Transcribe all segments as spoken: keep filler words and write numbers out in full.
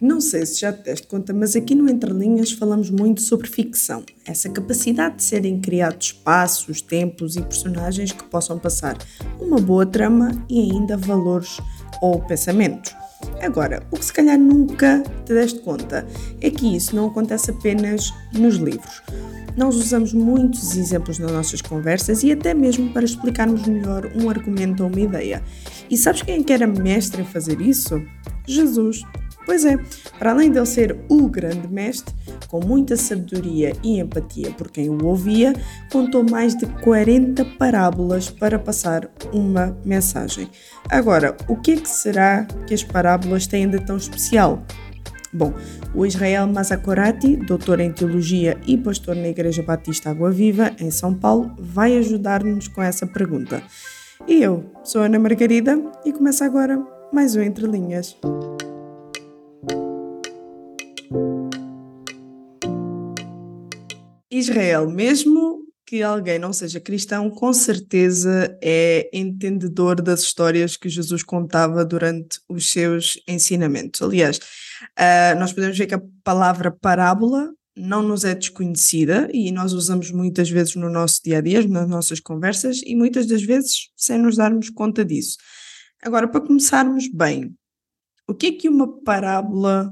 Não sei se já te deste conta, mas aqui no Entre Linhas falamos muito sobre ficção. Essa capacidade de serem criados espaços, tempos e personagens que possam passar uma boa trama e ainda valores ou pensamentos. Agora, o que se calhar nunca te deste conta é que isso não acontece apenas nos livros. Nós usamos muitos exemplos nas nossas conversas e até mesmo para explicarmos melhor um argumento ou uma ideia. E sabes quem é que era mestre em fazer isso? Jesus. Pois é, para além de ele ser o grande mestre, com muita sabedoria e empatia por quem o ouvia, contou mais de quarenta parábolas para passar uma mensagem. Agora, o que é que será que as parábolas têm de tão especial? Bom, o Israel Mazakorati, doutor em Teologia e pastor na Igreja Batista Água Viva, em São Paulo, vai ajudar-nos com essa pergunta. E eu sou Ana Margarida e começa agora mais um Entre Linhas. Israel, mesmo que alguém não seja cristão, com certeza é entendedor das histórias que Jesus contava durante os seus ensinamentos. Aliás, uh, nós podemos ver que a palavra parábola não nos é desconhecida e nós usamos muitas vezes no nosso dia-a-dia, nas nossas conversas e muitas das vezes sem nos darmos conta disso. Agora, para começarmos bem, o que é que uma parábola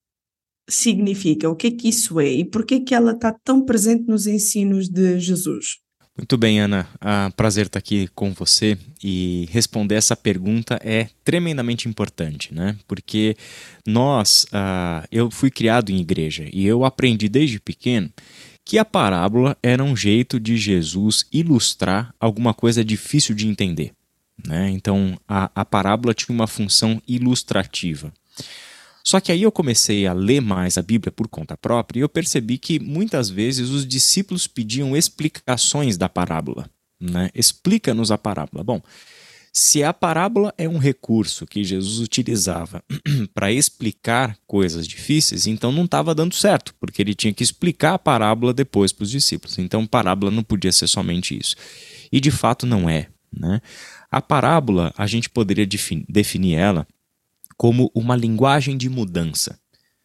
significa? O que é que isso é? E por que é que ela está tão presente nos ensinos de Jesus? Muito bem, Ana. Ah, prazer estar aqui com você e responder essa pergunta é tremendamente importante, né? Porque nós, ah, eu fui criado em igreja e eu aprendi desde pequeno que a parábola era um jeito de Jesus ilustrar alguma coisa difícil de entender, né? Então, a, a parábola tinha uma função ilustrativa. Só que aí eu comecei a ler mais a Bíblia por conta própria e eu percebi que muitas vezes os discípulos pediam explicações da parábola, né? Explica-nos a parábola. Bom, se a parábola é um recurso que Jesus utilizava para explicar coisas difíceis, então não estava dando certo, porque ele tinha que explicar a parábola depois para os discípulos. Então parábola não podia ser somente isso. E de fato não é, né? A parábola, a gente poderia defini- definir ela como uma linguagem de mudança.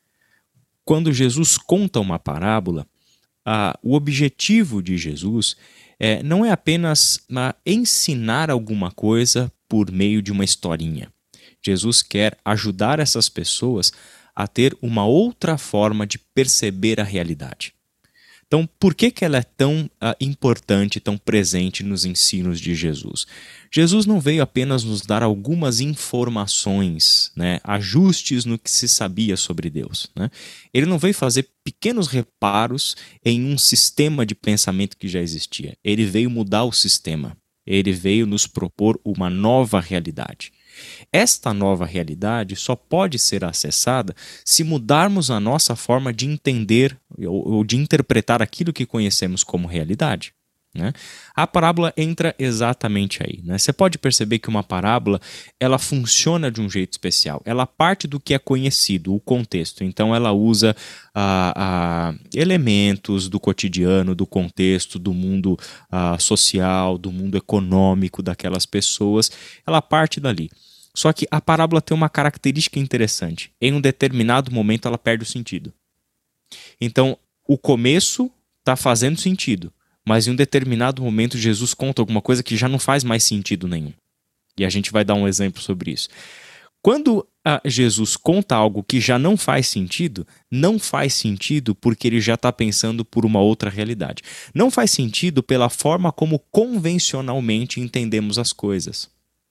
Quando Jesus conta uma parábola, ah, o objetivo de Jesus é, não é apenas ah, ensinar alguma coisa por meio de uma historinha. Jesus quer ajudar essas pessoas a ter uma outra forma de perceber a realidade. Então, por que, que ela é tão uh, importante, tão presente nos ensinos de Jesus? Jesus não veio apenas nos dar algumas informações, né, ajustes no que se sabia sobre Deus, né? Ele não veio fazer pequenos reparos em um sistema de pensamento que já existia. Ele veio mudar o sistema. Ele veio nos propor uma nova realidade. Esta nova realidade só pode ser acessada se mudarmos a nossa forma de entender ou de interpretar aquilo que conhecemos como realidade, né? A parábola entra exatamente aí, né? Você pode perceber que uma parábola ela funciona de um jeito especial. Ela parte do que é conhecido, o contexto. Então ela usa ah, ah, elementos do cotidiano, do contexto, do mundo ah, social, do mundo econômico daquelas pessoas. Ela parte dali. Só que a parábola tem uma característica interessante. Em um determinado momento ela perde o sentido. Então, o começo está fazendo sentido, mas em um determinado momento Jesus conta alguma coisa que já não faz mais sentido nenhum. E a gente vai dar um exemplo sobre isso. Quando ah, Jesus conta algo que já não faz sentido, não faz sentido porque ele já está pensando por uma outra realidade. Não faz sentido pela forma como convencionalmente entendemos as coisas.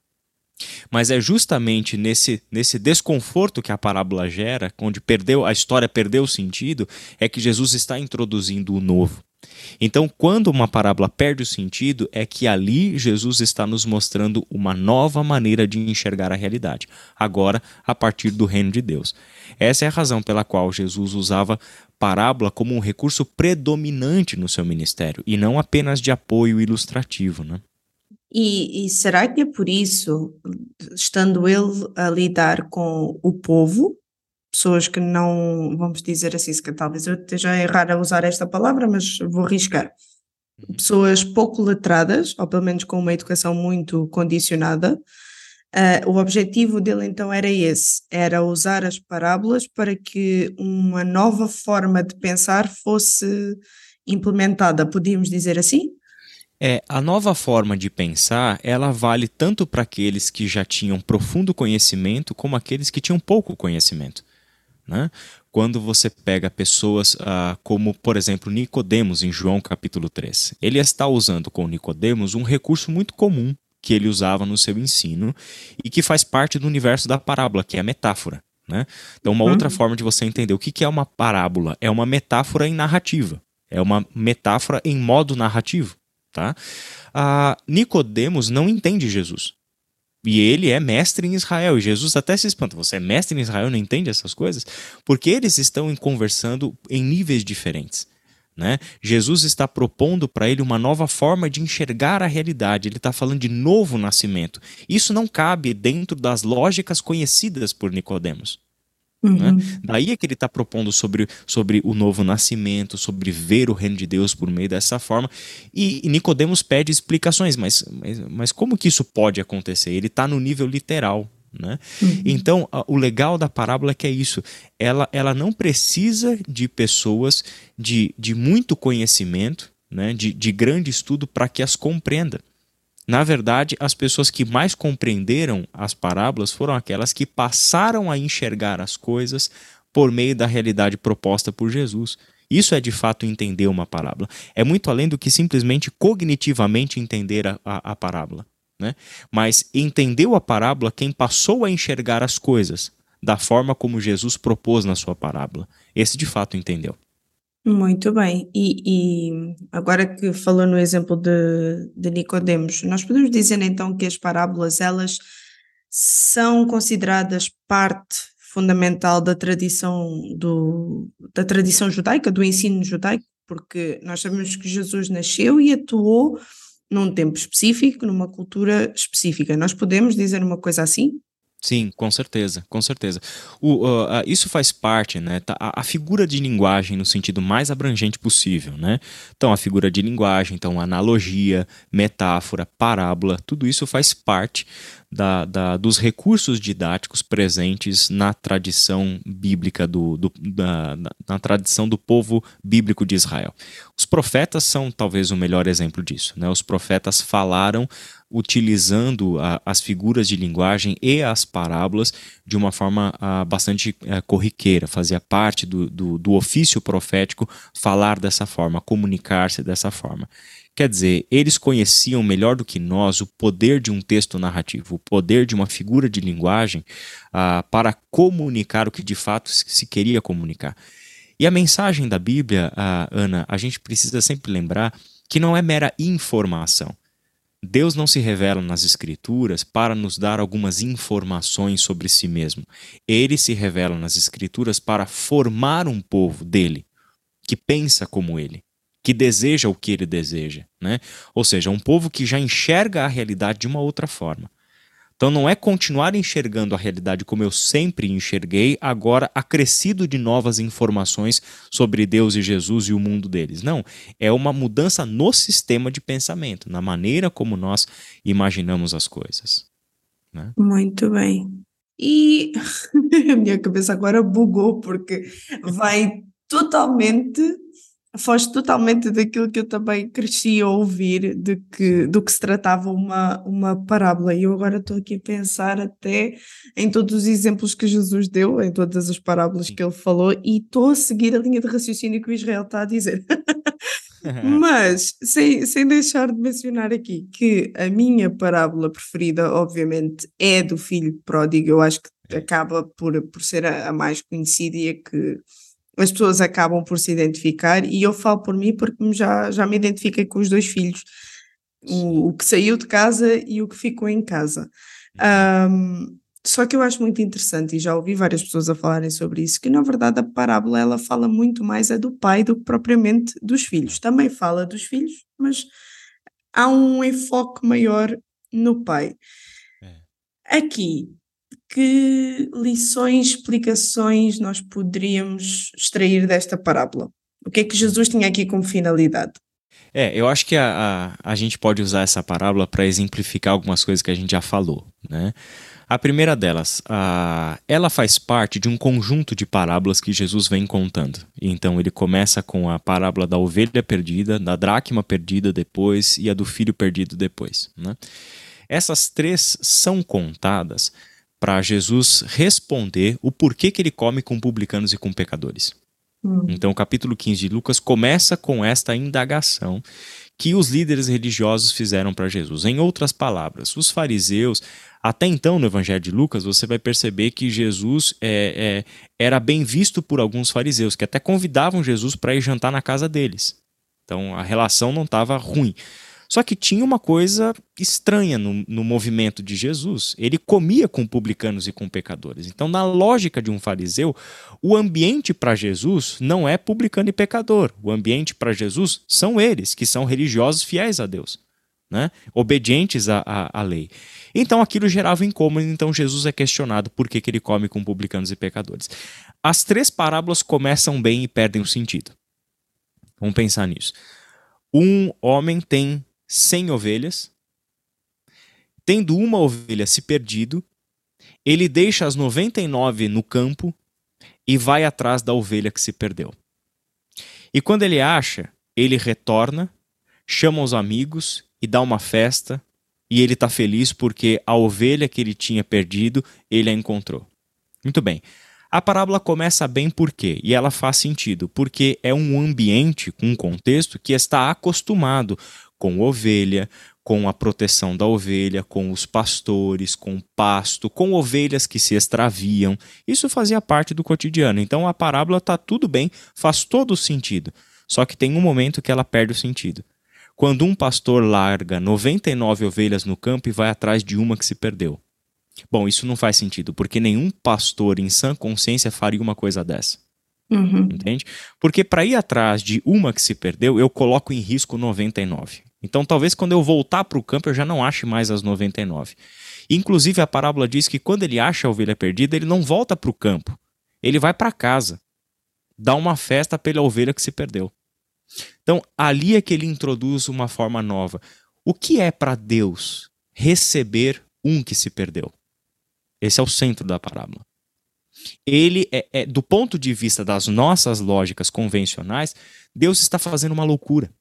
Mas é justamente nesse, nesse desconforto que a parábola gera, onde perdeu, a história perdeu o sentido, é que Jesus está introduzindo o novo. Então, quando uma parábola perde o sentido, é que ali Jesus está nos mostrando uma nova maneira de enxergar a realidade, agora a partir do reino de Deus. Essa é a razão pela qual Jesus usava parábola como um recurso predominante no seu ministério, e não apenas de apoio ilustrativo, né? E, e será que é por isso, estando ele a lidar com o povo, pessoas que não, vamos dizer assim, se que talvez eu esteja a errar a usar esta palavra, mas vou arriscar, pessoas pouco letradas, ou pelo menos com uma educação muito condicionada, Ah, o objetivo dele então era esse, era usar as parábolas para que uma nova forma de pensar fosse implementada, podíamos dizer assim? É, a nova forma de pensar, ela vale tanto para aqueles que já tinham profundo conhecimento, como aqueles que tinham pouco conhecimento, né? Quando você pega pessoas ah, como, por exemplo, Nicodemos, em João capítulo três, ele está usando com Nicodemos um recurso muito comum que ele usava no seu ensino e que faz parte do universo da parábola, que é a metáfora, né? Então, uma outra Hum, forma de você entender o que que é uma parábola é uma metáfora em narrativa, é uma metáfora em modo narrativo, tá? Ah, Nicodemos não entende Jesus. E ele é mestre em Israel. E Jesus até se espanta. Você é mestre em Israel e não entende essas coisas? Porque eles estão conversando em níveis diferentes, né? Jesus está propondo para ele uma nova forma de enxergar a realidade. Ele está falando de novo nascimento. Isso não cabe dentro das lógicas conhecidas por Nicodemos, né? uhum. Daí é que ele está propondo sobre, sobre o novo nascimento, sobre ver o reino de Deus por meio dessa forma. E, e Nicodemos pede explicações, mas, mas, mas como que isso pode acontecer? Ele está no nível literal, né? Uhum. Então, a, o legal da parábola é que é isso. Ela, ela não precisa de pessoas de, de muito conhecimento, né? de, de grande estudo para que as compreenda. Na verdade, as pessoas que mais compreenderam as parábolas foram aquelas que passaram a enxergar as coisas por meio da realidade proposta por Jesus. Isso é de fato entender uma parábola. É muito além do que simplesmente cognitivamente entender a, a, a parábola, né? Mas entendeu a parábola quem passou a enxergar as coisas da forma como Jesus propôs na sua parábola. Esse de fato entendeu. Muito bem. E, e agora que falou no exemplo de, de Nicodemos, nós podemos dizer então que as parábolas elas são consideradas parte fundamental da tradição do, da tradição judaica, do ensino judaico, porque nós sabemos que Jesus nasceu e atuou num tempo específico, numa cultura específica. Nós podemos dizer uma coisa assim? Sim, com certeza, com certeza. O, uh, uh, isso faz parte, né? tá- A, a figura de linguagem no sentido mais abrangente possível, né? Então, a figura de linguagem, então, analogia, metáfora, parábola, tudo isso faz parte da, da- dos recursos didáticos presentes na tradição bíblica do, do- da, na na tradição do povo bíblico de Israel. Os profetas são talvez o melhor exemplo disso, né? Os profetas falaram utilizando a, as figuras de linguagem e as parábolas de uma forma ah, bastante eh, corriqueira, fazia parte do, do, do ofício profético falar dessa forma, comunicar-se dessa forma. Quer dizer, eles conheciam melhor do que nós o poder de um texto narrativo, o poder de uma figura de linguagem ah, para comunicar o que de fato se se queria comunicar. E a mensagem da Bíblia, ah, Ana, a gente precisa sempre lembrar que não é mera informação. Deus não se revela nas Escrituras para nos dar algumas informações sobre si mesmo. Ele se revela nas Escrituras para formar um povo dele, que pensa como ele, que deseja o que ele deseja, né? Ou seja, um povo que já enxerga a realidade de uma outra forma. Então não é continuar enxergando a realidade como eu sempre enxerguei, agora acrescido de novas informações sobre Deus e Jesus e o mundo deles. Não, é uma mudança no sistema de pensamento, na maneira como nós imaginamos as coisas, né? Muito bem. E a minha cabeça agora bugou porque vai totalmente, foge totalmente daquilo que eu também cresci a ouvir de que, Sim. do que se tratava uma, uma parábola. E eu agora estou aqui a pensar até em todos os exemplos que Jesus deu, em todas as parábolas Sim. que ele falou, e estou a seguir a linha de raciocínio que o Israel está a dizer. Mas, sem, sem deixar de mencionar aqui que a minha parábola preferida, obviamente, é do filho pródigo. Eu acho que É. acaba por, por ser a, a mais conhecida e a que as pessoas acabam por se identificar. E eu falo por mim porque me já, já me identifiquei com os dois filhos, Sim. o, o que saiu de casa e o que ficou em casa. Uhum. Só que eu acho muito interessante, e já ouvi várias pessoas a falarem sobre isso, que na verdade a parábola ela fala muito mais é do pai do que propriamente dos filhos. É. Também fala dos filhos, mas há um enfoque maior no pai. É. Aqui, que lições, explicações nós poderíamos extrair desta parábola? O que é que Jesus Uhum. tinha aqui como finalidade? É, eu acho que a, a, a gente pode usar essa parábola para exemplificar algumas coisas que a gente já falou, né? A primeira delas, a... ela faz parte de um conjunto de parábolas que Jesus vem contando. Então ele começa com a parábola da ovelha perdida, da dracma perdida depois e a do filho perdido depois, né? Essas três são contadas para Jesus responder o porquê que ele come com publicanos e com pecadores. Hum. Então o capítulo quinze de Lucas começa com esta indagação que os líderes religiosos fizeram para Jesus. Em outras palavras, os fariseus, até então no Evangelho de Lucas, você vai perceber que Jesus é, é, era bem visto por alguns fariseus, que até convidavam Jesus para ir jantar na casa deles. Então a relação não estava ruim. Só que tinha uma coisa estranha no, no movimento de Jesus. Ele comia com publicanos e com pecadores. Então, na lógica de um fariseu, o ambiente para Jesus não é publicano e pecador. O ambiente para Jesus são eles, que são religiosos fiéis a Deus, né? Obedientes à, à, à lei. Então, aquilo gerava incômodo. Então, Jesus é questionado por que, que ele come com publicanos e pecadores. As três parábolas começam bem e perdem o sentido. Vamos pensar nisso. Um homem tem cem ovelhas, tendo uma ovelha se perdido, ele deixa as noventa e nove no campo e vai atrás da ovelha que se perdeu. E quando ele acha, ele retorna, chama os amigos e dá uma festa, e ele está feliz porque a ovelha que ele tinha perdido, ele a encontrou. Muito bem. A parábola começa bem por quê? E ela faz sentido, porque é um ambiente, um contexto que está acostumado com ovelha, com a proteção da ovelha, com os pastores, com pasto, com ovelhas que se extraviam. Isso fazia parte do cotidiano. Então a parábola está tudo bem, faz todo o sentido. Só que tem um momento que ela perde o sentido. Quando um pastor larga noventa e nove ovelhas no campo e vai atrás de uma que se perdeu. Bom, isso não faz sentido, porque nenhum pastor em sã consciência faria uma coisa dessa. Uhum. Entende? Porque para ir atrás de uma que se perdeu, eu coloco em risco noventa e nove. Então talvez quando eu voltar para o campo eu já não ache mais as noventa e nove. Inclusive a parábola diz que quando ele acha a ovelha perdida, ele não volta para o campo. Ele vai para casa, dá uma festa pela ovelha que se perdeu. Então ali é que ele introduz uma forma nova. O que é para Deus receber um que se perdeu? Esse é o centro da parábola. Ele é, é, do ponto de vista das nossas lógicas convencionais, Deus está fazendo uma loucura.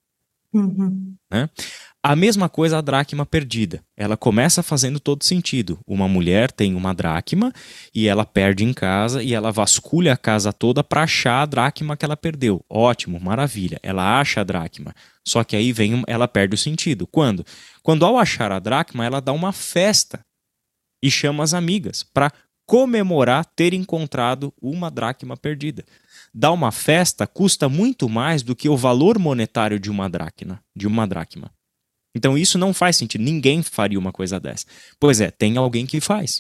Uhum. Né? A mesma coisa a dracma perdida. Ela começa fazendo todo sentido. Uma mulher tem uma dracma e ela perde em casa e ela vasculha a casa toda para achar a dracma que ela perdeu. Ótimo, maravilha. Ela acha a dracma. Só que aí vem, ela perde o sentido. Quando? Quando ao achar a dracma, ela dá uma festa e chama as amigas para comemorar ter encontrado uma dracma perdida. Dar uma festa custa muito mais do que o valor monetário de uma dracma, de uma dracma. Então isso não faz sentido. Ninguém faria uma coisa dessa. Pois é, tem alguém que faz.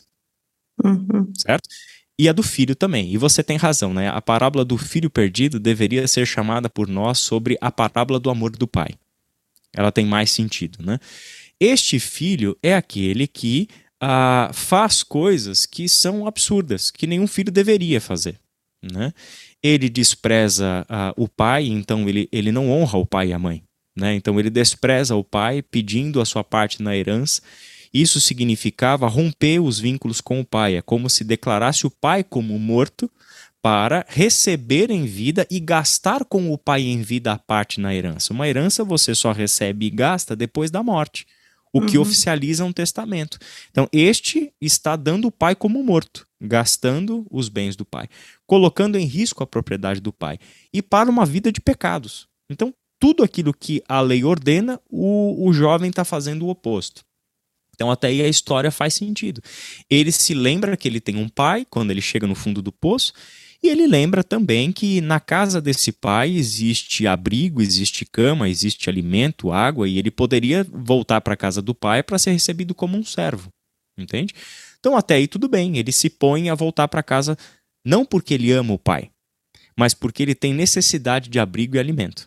Uhum. Certo? E a do filho também. E você tem razão, né? A parábola do filho perdido deveria ser chamada por nós sobre a parábola do amor do pai. Ela tem mais sentido, né? Este filho é aquele que ah, faz coisas que são absurdas, que nenhum filho deveria fazer, né? Ele despreza uh, o pai, então ele, ele não honra o pai e a mãe, né? Então ele despreza o pai pedindo a sua parte na herança. Isso significava romper os vínculos com o pai. É como se declarasse o pai como morto para receber em vida e gastar com o pai em vida a parte na herança. Uma herança você só recebe e gasta depois da morte, o que uhum. oficializa um testamento. Então este está dando o pai como morto, gastando os bens do pai, colocando em risco a propriedade do pai e para uma vida de pecados. Então tudo aquilo que a lei ordena, o, o jovem está fazendo o oposto. Então até aí a história faz sentido. Ele se lembra que ele tem um pai quando ele chega no fundo do poço, e ele lembra também que na casa desse pai existe abrigo, existe cama, existe alimento, água, e ele poderia voltar para a casa do pai para ser recebido como um servo. Entende? Então até aí tudo bem, ele se põe a voltar para casa não porque ele ama o pai, mas porque ele tem necessidade de abrigo e alimento.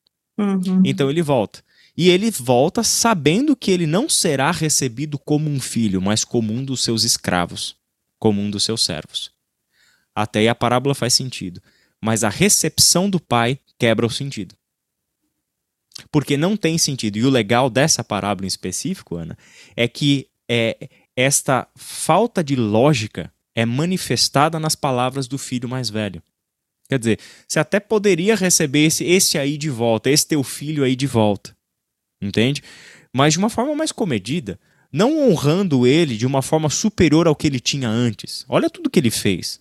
Uhum. Então ele volta. E ele volta sabendo que ele não será recebido como um filho, mas como um dos seus escravos, como um dos seus servos. Até aí a parábola faz sentido. Mas a recepção do pai quebra o sentido. Porque não tem sentido. E o legal dessa parábola em específico, Ana, é que é, esta falta de lógica é manifestada nas palavras do filho mais velho. Quer dizer, você até poderia receber esse, esse aí de volta, esse teu filho aí de volta. Entende? Mas de uma forma mais comedida, não honrando ele de uma forma superior ao que ele tinha antes. Olha tudo que ele fez.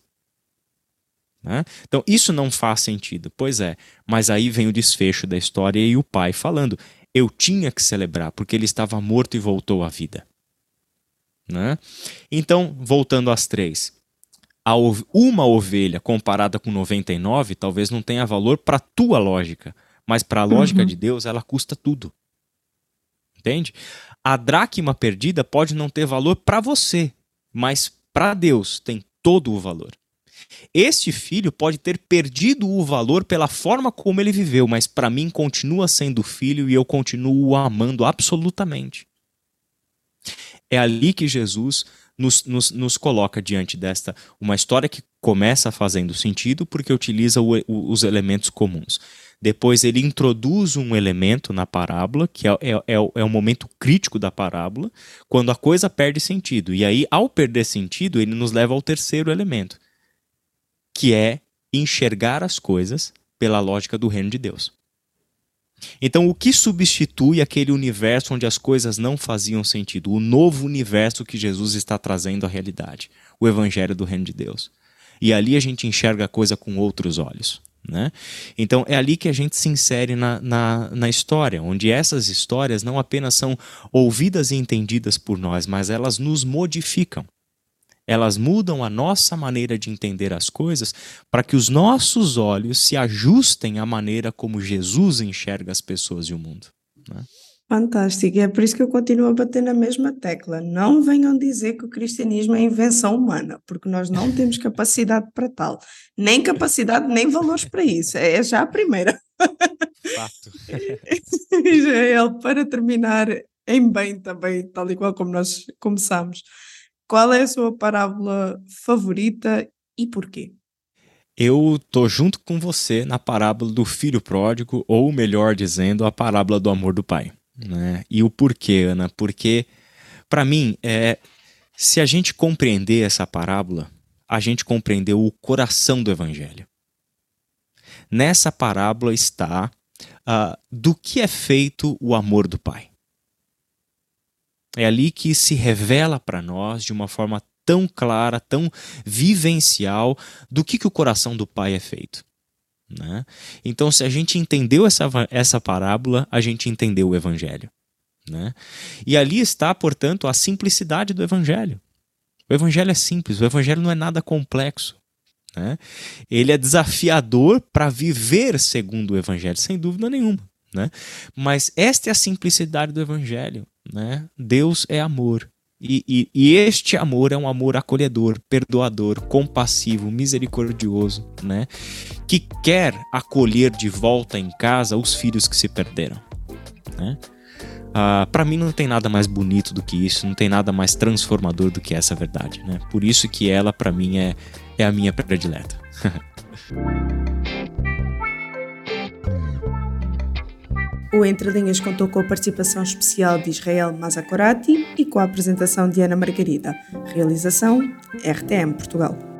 Né? Então isso não faz sentido. Pois é, mas aí vem o desfecho da história e o pai falando, eu tinha que celebrar porque ele estava morto e voltou à vida. Né? Então, voltando às três. A ov- uma ovelha comparada com noventa e nove talvez não tenha valor para a tua lógica, mas para a lógica Uhum. de Deus ela custa tudo. Entende? A dracma perdida pode não ter valor para você, mas para Deus tem todo o valor. Este filho pode ter perdido o valor pela forma como ele viveu, mas para mim continua sendo filho e eu continuo o amando absolutamente. É ali que Jesus nos, nos, nos coloca diante desta uma história que começa fazendo sentido porque utiliza o, o, os elementos comuns. Depois ele introduz um elemento na parábola, que é, é, é, o, é o momento crítico da parábola, quando a coisa perde sentido. E aí, ao perder sentido, ele nos leva ao terceiro elemento, que é enxergar as coisas pela lógica do reino de Deus. Então, o que substitui aquele universo onde as coisas não faziam sentido? O novo universo que Jesus está trazendo à realidade. O evangelho do reino de Deus. E ali a gente enxerga a coisa com outros olhos. Né? Então, é ali que a gente se insere na, na, na história, onde essas histórias não apenas são ouvidas e entendidas por nós, mas elas nos modificam. Elas mudam a nossa maneira de entender as coisas para que os nossos olhos se ajustem à maneira como Jesus enxerga as pessoas e o mundo. Né? Fantástico, e é por isso que eu continuo a bater na mesma tecla. Não venham dizer que o cristianismo é invenção humana, porque nós não temos capacidade para tal. Nem capacidade, nem valores para isso. É já a primeira. Fato. Israel, para terminar em bem também, tal e qual como nós começamos, qual é a sua parábola favorita e porquê? Eu tô junto com você na parábola do filho pródigo, ou melhor dizendo, a parábola do amor do pai. Né? E o porquê, Ana? Porque, para mim, é, se a gente compreender essa parábola, a gente compreendeu o coração do evangelho. Nessa parábola está uh, do que é feito o amor do pai. É ali que se revela para nós de uma forma tão clara, tão vivencial, do que, que o coração do pai é feito. Né? Então, se a gente entendeu essa, essa parábola, a gente entendeu o evangelho. Né? E ali está, portanto, a simplicidade do evangelho. O evangelho é simples, o evangelho não é nada complexo. Né? Ele é desafiador para viver segundo o evangelho, sem dúvida nenhuma. Né? Mas esta é a simplicidade do evangelho. Né? Deus é amor. E, e, e este amor é um amor acolhedor, perdoador, compassivo, misericordioso, né? Que quer acolher de volta em casa os filhos que se perderam. Né? Ah, para mim não tem nada mais bonito do que isso, não tem nada mais transformador do que essa verdade. Né? Por isso que ela, para mim, é, é a minha predileta. O Entre Linhas contou com a participação especial de Israel Mazzacorati e com a apresentação de Ana Margarida. Realização R T M Portugal.